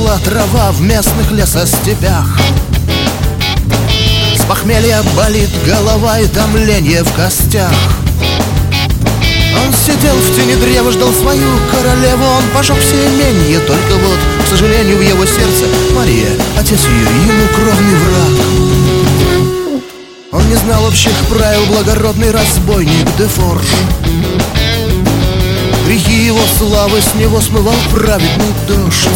росла трава в местных лесостепях. С похмелья болит голова и томление в костях. Он сидел в тени древа, ждал свою королеву. Он пожег все имения, только вот, к сожалению, в его сердце Мария, отец ее, ему кровный враг. Он не знал общих правил, благородный разбойник Дефорж. Грехи его славы с него смывал праведный дождь.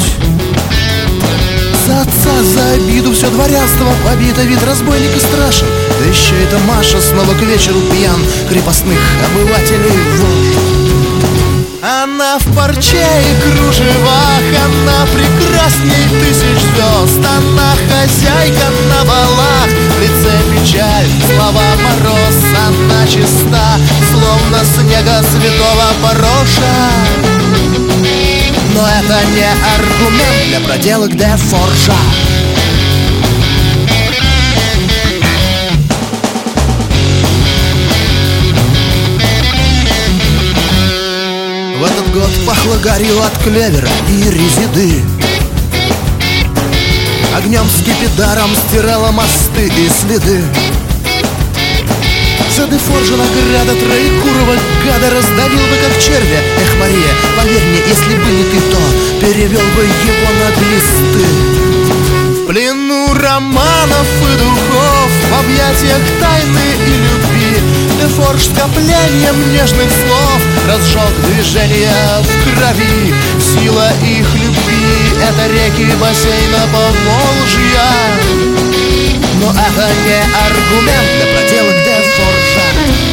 За отца, за обиду все дворянство побито, вид разбойника страшен. Да еще эта Маша снова к вечеру пьян, крепостных обывателей вождь. Она в парче и кружевах, она прекрасней тысяч звезд. Она хозяйка на балах, в лице печаль, слова мороз. Она чиста, словно снега святого Пороша. Но это не аргумент для проделок Дефоржа. В этот год пахло гарью от клевера и резиды. Огнем скипидаром стирала мосты и следы. За Дефоржа награда троекурова гада раздавил бы как червя. Эх, Мария, поверь мне, если бы не ты, то перевел бы его на глисты. В плену романов и духов, в объятиях тайны и любви, Дефорж скоплением нежных слов разжег движение в крови. Сила их любви — это реки бассейна Поволжья. Но это не аргумент для проделок Дефоржа.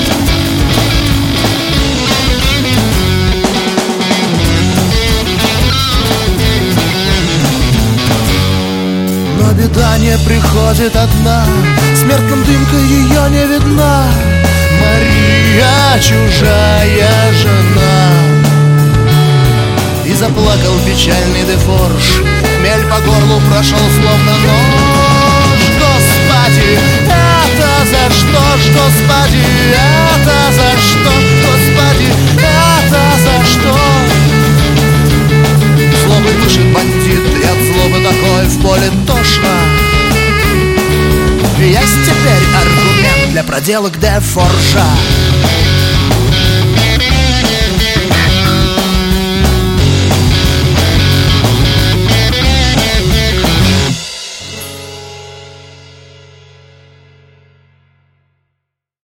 Но беда не приходит одна, смертным дымкой ее не видна. Мария — чужая жена. И заплакал печальный Дефорж, хмель по горлу прошел словно нож. Господи, это за что ж, Господи, это за что, Господи, это за что? Злобой дышит бандит, и от злобы такой в поле тошно. Есть теперь аргумент для проделок Дефоржа.